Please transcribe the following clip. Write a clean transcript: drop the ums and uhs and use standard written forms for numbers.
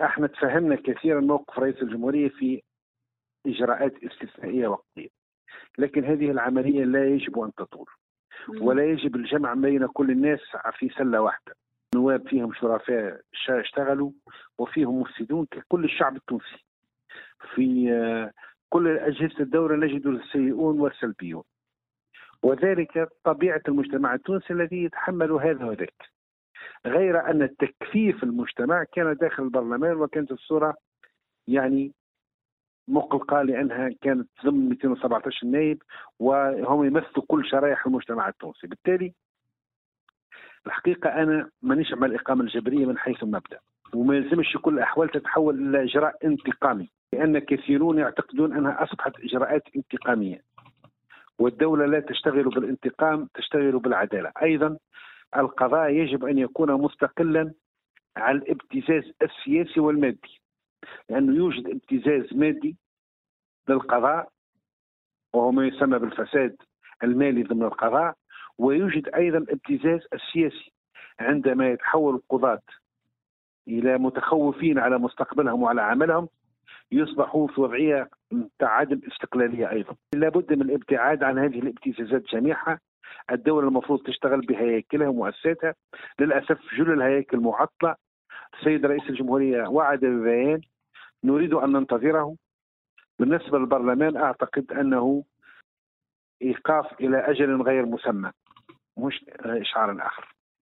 احنا تفهمنا كثيرا موقف رئيس الجمهورية في إجراءات استثنائية وقتية، لكن هذه العملية لا يجب أن تطول، ولا يجب الجمع بين كل الناس في سلة واحدة. نواب فيهم شرفاء اشتغلوا وفيهم مفسدون ككل الشعب التونسي. في كل أجهزة الدولة نجد السيئون والسلبيون، وذلك طبيعة المجتمع التونسي الذي يتحمل هذا وذاك، غير أن تكثيف المجتمع كان داخل البرلمان، وكانت الصورة يعني مقلقة لأنها كانت ضمن 217 نائب وهم يمثلوا كل شرائح المجتمع التونسي. بالتالي الحقيقة أنا مانيش مع الإقامة الجبرية من حيث المبدأ، وما يلزمش كل الأحوال تتحول إلى إجراء انتقامي، لأن كثيرون يعتقدون أنها أصبحت إجراءات انتقامية، والدولة لا تشتغل بالانتقام، تشتغل بالعدالة. أيضا القضاء يجب أن يكون مستقلا عن الابتزاز السياسي والمادي، لأنه يوجد ابتزاز مادي للقضاء وهو ما يسمى بالفساد المالي ضمن القضاء، ويوجد أيضا ابتزاز السياسي عندما يتحول القضاة إلى متخوفين على مستقبلهم وعلى عملهم، يصبحوا في وضعية عدم استقلالية. أيضا لابد من الابتعاد عن هذه الابتزازات جميعها. الدولة المفروض تشتغل بهياكلها ومؤسساتها، للأسف جل الهياكل معطلة. السيد رئيس الجمهورية وعد ببيان نريد أن ننتظره. بالنسبة للبرلمان أعتقد أنه إيقاف إلى أجل غير مسمى، مش إشعار آخر.